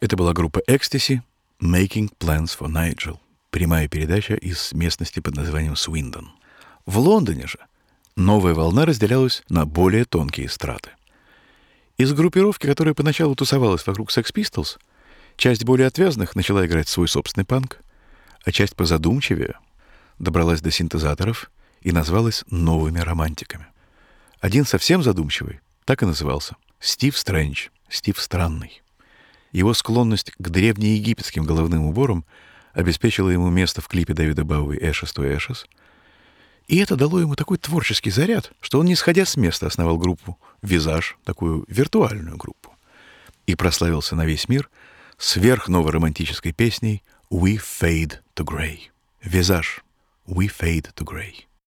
Это была группа Ecstasy «Making Plans for Nigel». Прямая передача из местности под названием Swindon. В Лондоне же новая волна разделялась на более тонкие страты. Из группировки, которая поначалу тусовалась вокруг Sex Pistols, часть более отвязных начала играть свой собственный панк, а часть позадумчивее добралась до синтезаторов и назвалась новыми романтиками. Один совсем задумчивый так и назывался — Стив Стрэндж, Стив Странный. Его склонность к древнеегипетским головным уборам обеспечила ему место в клипе Дэвида Бауи «Ashes to Ashes», и это дало ему такой творческий заряд, что он, не сходя с места, основал группу «Визаж», такую виртуальную группу, и прославился на весь мир сверхноворомантической песней «We Fade to Grey». «Визаж», «We Fade to Grey».